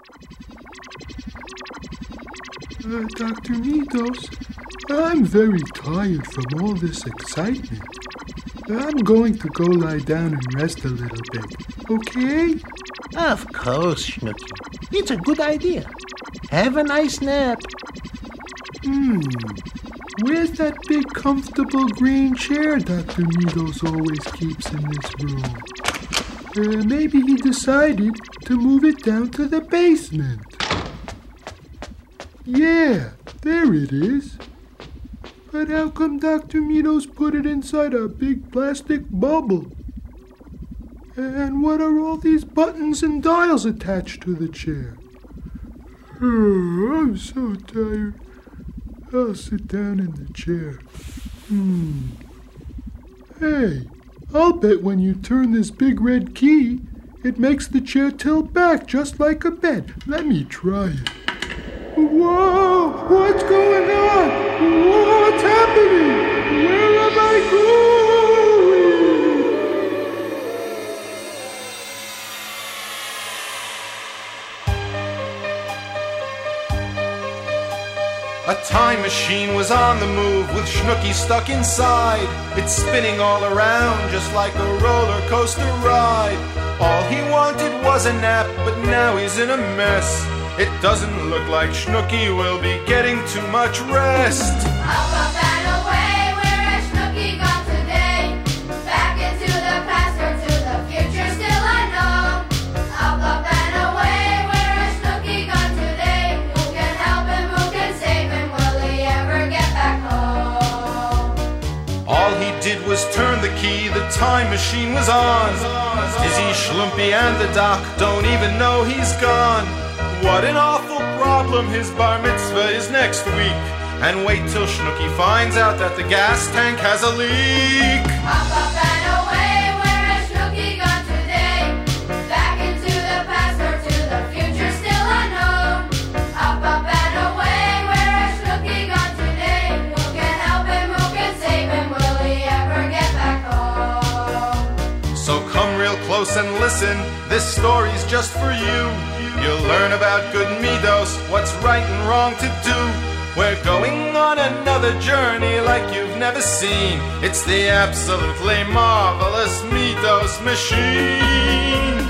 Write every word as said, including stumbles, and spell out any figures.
Uh, Doctor Midos, I'm very tired from all this excitement. I'm going to go lie down and rest a little bit, okay? Of course, Snooky. It's a good idea. Have a nice nap. Hmm. Where's that big comfortable green chair Doctor Midos always keeps in this room? Uh, maybe he decided to move it down to the basement. Yeah, there it is. But how come Doctor Midos put it inside a big plastic bubble? And what are all these buttons and dials attached to the chair? Oh, I'm so tired. I'll sit down in the chair. Hmm. Hey, I'll bet when you turn this big red key, it makes the chair tilt back just like a bed. Let me try it. Whoa! What's going on? What's happening? Where am I going? A time machine was on the move with Snooky stuck inside. It's spinning all around just like a roller coaster ride. All he wanted was a nap, but now he's in a mess. It doesn't look like Snooky will be getting too much rest. Up, up and away, where has Snooky gone today? Back into the past or to the future, still unknown. Up, up and away, where has Snooky gone today? Who can help him, who can save him? Will he ever get back home? All he did was turn the key, the time machine was on. Dizzy, Schlumpy and the doc don't even know he's gone. What an awful problem, his bar mitzvah is next week. And wait till Snooky finds out that the gas tank has a leak. Up, up and away, where has Snooky gone today? Back into the past or to the future, still unknown. Up, up and away, where has Snooky gone today? Who can help him, who can save him? Will he ever get back home? So come real close and listen, this story's just for you. You'll learn about good Midos, what's right and wrong to do. We're going on another journey like you've never seen. It's the absolutely marvelous Midos Machine.